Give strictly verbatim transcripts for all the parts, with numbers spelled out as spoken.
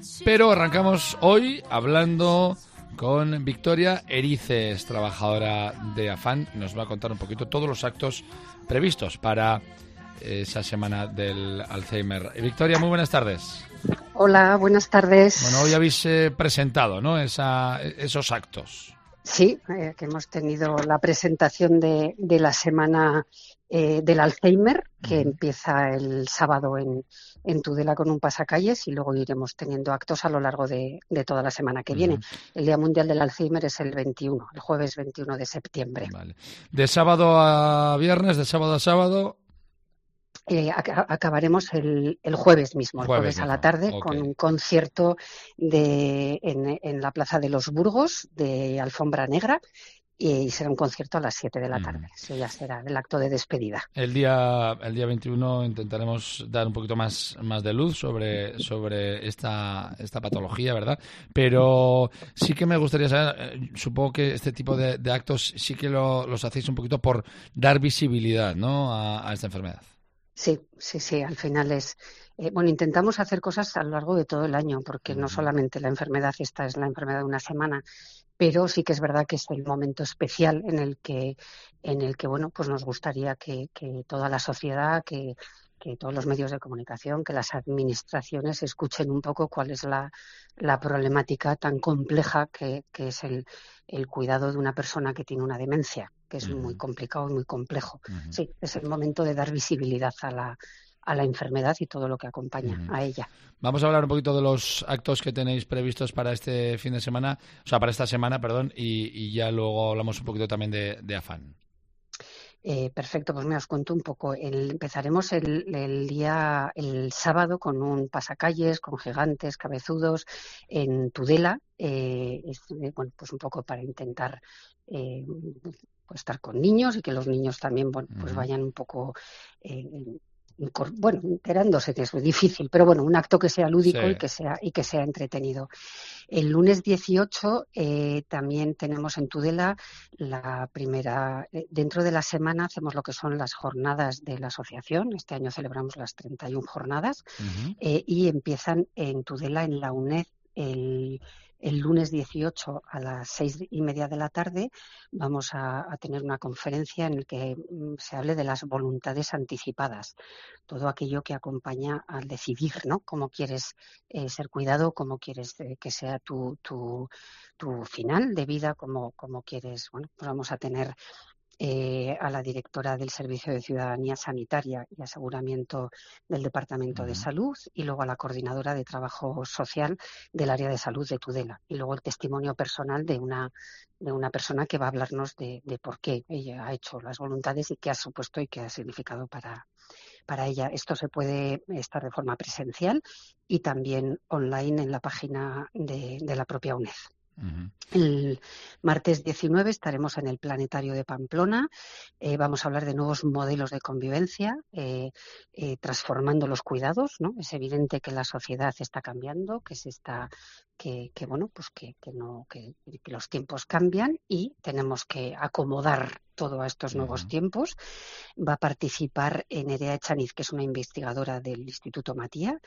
Pero arrancamos hoy hablando con Victoria Erices, trabajadora de Afan. Nos va a contar un poquito todos los actos previstos para esa semana del Alzheimer. Victoria, muy buenas tardes. Hola, buenas tardes. Bueno, hoy habéis eh, presentado, ¿no?, Esa, esos actos. Sí, eh, que hemos tenido la presentación de, de la semana eh, del Alzheimer, que uh-huh. empieza el sábado en, en Tudela con un pasacalles, y luego iremos teniendo actos a lo largo de, de toda la semana que uh-huh. viene. El Día Mundial del Alzheimer es el veintiuno, el jueves veintiuno de septiembre. Vale. De sábado a viernes, de sábado a sábado... Eh, ac- acabaremos el, el jueves mismo, el jueves, jueves a la tarde, okay. con un concierto de, en, en la Plaza de los Burgos de Alfombra Negra, y será un concierto a las siete de la tarde. Mm. Eso ya será el acto de despedida. El día el día veintiuno intentaremos dar un poquito más, más de luz sobre, sobre esta, esta patología, ¿verdad? Pero sí que me gustaría saber, supongo que este tipo de, de actos sí que lo, los hacéis un poquito por dar visibilidad, ¿no?, a, a esta enfermedad. Sí, sí, sí, al final es... Eh, bueno, intentamos hacer cosas a lo largo de todo el año, porque uh-huh. no solamente la enfermedad, esta es la enfermedad de una semana, pero sí que es verdad que es el momento especial en el que, en el que bueno, pues nos gustaría que, que toda la sociedad, que, que todos los medios de comunicación, que las administraciones escuchen un poco cuál es la, la problemática tan compleja que, que es el, el cuidado de una persona que tiene una demencia, que es uh-huh. muy complicado y muy complejo. Uh-huh. Sí, es el momento de dar visibilidad a la, a la enfermedad y todo lo que acompaña uh-huh. a ella. Vamos a hablar un poquito de los actos que tenéis previstos para este fin de semana, o sea, para esta semana, perdón, y, y ya luego hablamos un poquito también de, de Afan. Eh, perfecto, pues me os cuento un poco. El, empezaremos el, el día, el sábado, con un pasacalles, con gigantes, cabezudos, en Tudela. Eh, es, eh, bueno, pues un poco para intentar eh, pues estar con niños y que los niños también, bueno, pues vayan un poco... Eh, bueno, enterándose, que es muy difícil, pero bueno, un acto que sea lúdico sí. y que sea y que sea entretenido. El lunes dieciocho eh, también tenemos en Tudela la primera, eh, dentro de la semana hacemos lo que son las jornadas de la asociación. Este año celebramos las treinta y una jornadas uh-huh. eh, y empiezan en Tudela, en la UNED, el El lunes dieciocho a las seis y media de la tarde vamos a, a tener una conferencia en la que mm, se hable de las voluntades anticipadas, todo aquello que acompaña al decidir, ¿no? Cómo quieres eh, ser cuidado, cómo quieres eh, que sea tu, tu, tu final de vida, cómo, cómo quieres. Bueno, pues vamos a tener Eh, a la directora del Servicio de Ciudadanía Sanitaria y Aseguramiento del Departamento uh-huh. de Salud, y luego a la coordinadora de Trabajo Social del área de salud de Tudela, y luego el testimonio personal de una, de una persona que va a hablarnos de, de por qué ella ha hecho las voluntades y qué ha supuesto y qué ha significado para, para ella. Esto se puede estar de forma presencial y también online en la página de, de la propia UNED. Uh-huh. El martes diecinueve estaremos en el Planetario de Pamplona. Eh, vamos a hablar de nuevos modelos de convivencia, eh, eh, transformando los cuidados, ¿no? Es evidente que la sociedad está cambiando, que se está, que, que bueno, pues que, que no, que, que los tiempos cambian y tenemos que acomodar todo a estos nuevos uh-huh. tiempos. Va a participar Nerea Echaniz, que es una investigadora del Instituto Matia.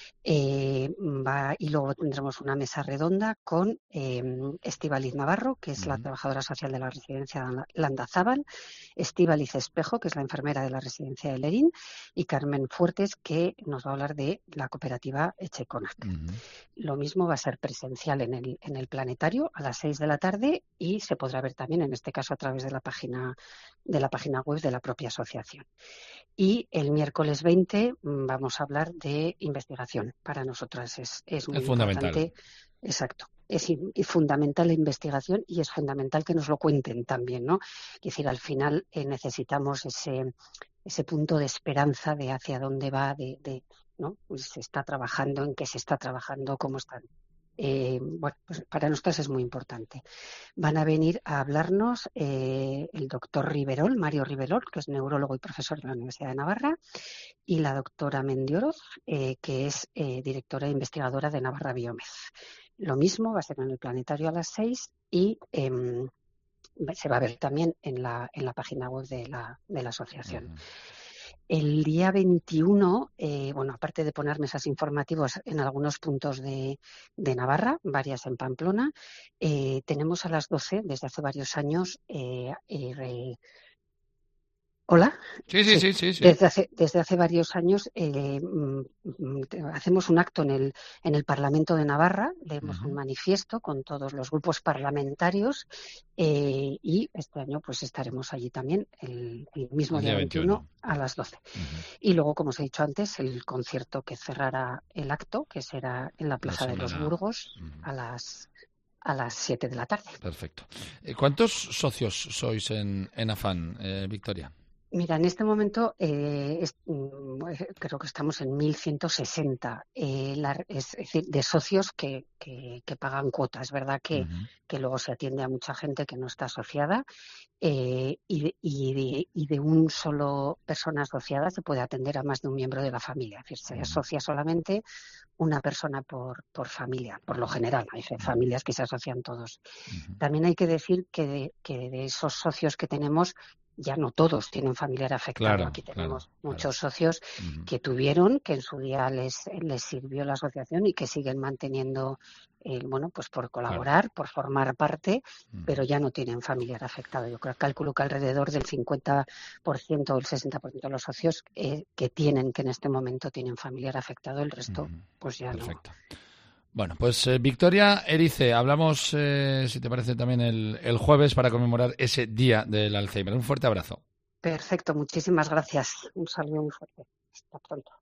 Eh, va, y luego tendremos una mesa redonda con eh, Estíbaliz Navarro, que es uh-huh. la trabajadora social de la residencia Landazábal, Estíbaliz Espejo, que es la enfermera de la residencia de Lerín, y Carmen Fuertes, que nos va a hablar de la cooperativa Echeconac. Uh-huh. Lo mismo va a ser presencial en el, en el planetario a las seis de la tarde, y se podrá ver también, en este caso, a través de la página, de la página web de la propia asociación. Y el miércoles veinte vamos a hablar de investigación. Para nosotras es, es muy es importante. Fundamental. Exacto. Es, es fundamental la investigación y es fundamental que nos lo cuenten también, ¿no? Es decir, al final eh, necesitamos ese, ese punto de esperanza de hacia dónde va, de, de ¿no? Pues se está trabajando, en qué se está trabajando, cómo están. Eh, bueno, pues para nosotros es muy importante. Van a venir a hablarnos eh, el doctor Riverol, Mario Riverol, que es neurólogo y profesor de la Universidad de Navarra, y la doctora Mendioroz, eh, que es eh, directora e investigadora de Navarra Biomed. Lo mismo va a ser en el planetario a las seis y eh, se va a ver también en la, en la página web de la, de la asociación. Uh-huh. El día veintiuno, eh, bueno, aparte de poner mesas informativas en algunos puntos de, de Navarra, varias en Pamplona, eh, tenemos a las doce, desde hace varios años, eh, eh, re- ¿Hola? Sí, sí, Sí, sí, sí, sí. desde hace, desde hace varios años eh, mm, mm, te- hacemos un acto en el, en el Parlamento de Navarra, leemos un Ujú. manifiesto con todos los grupos parlamentarios eh, y este año pues estaremos allí también el, el mismo El día día veintiuno veintiuno. a las doce. Ujú. Y luego, como os he dicho antes, el concierto que cerrará el acto, que será en la La Plaza de los semana. Burgos Ujú. a las, a las siete de la tarde. Perfecto. Eh, ¿Cuántos socios sois en, en Afán, eh, Victoria? Mira, en este momento eh, es- mm, eh, creo que estamos en mil ciento sesenta, eh, la- es, es decir, de socios que, que- que pagan cuotas. Es verdad que, Ujú. que luego se atiende a mucha gente que no está asociada eh, y, de, y de- y de un solo persona asociada se puede atender a más de un miembro de la familia. Es decir, se Ujú. asocia solamente una persona por, por familia, por lo general. Hay Ujú. familias que se asocian todos. Ujú. También hay que decir que de, que de esos socios que tenemos, ya no todos tienen familiar afectado. Claro, Aquí claro, tenemos claro. muchos socios Ujú. que tuvieron, que en su día les, les sirvió la asociación y que siguen manteniendo, eh, bueno, pues por Claro. colaborar, por formar parte, Ujú. pero ya no tienen familiar afectado. Yo creo, calculo que alrededor del cincuenta por ciento o el sesenta por ciento de los socios eh, que tienen, que en este momento tienen familiar afectado, el resto, Ujú. pues ya no. Perfecto. Bueno, pues eh, Victoria Erice, hablamos, eh, si te parece, también el, el jueves para conmemorar ese día del Alzheimer. Un fuerte abrazo. Perfecto, muchísimas gracias. Un saludo muy fuerte. Hasta pronto.